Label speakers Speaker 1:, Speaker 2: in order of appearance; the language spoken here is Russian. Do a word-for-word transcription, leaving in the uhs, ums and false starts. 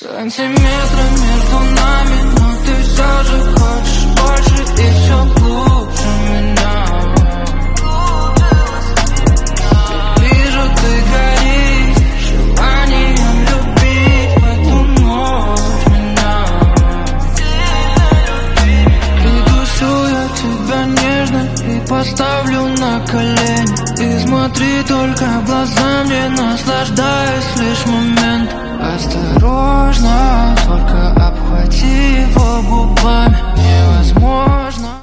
Speaker 1: Сантиметры между нами, но ты все же хочешь больше и все глубже меня. Вижу, ты горишь желанием любить в эту ночь меня. Придушу я тебя нежно и поставлю на колени. И смотри только в глаза мне, наслаждаясь лишь момент. Осторожно, только обхвати его губами. Невозможно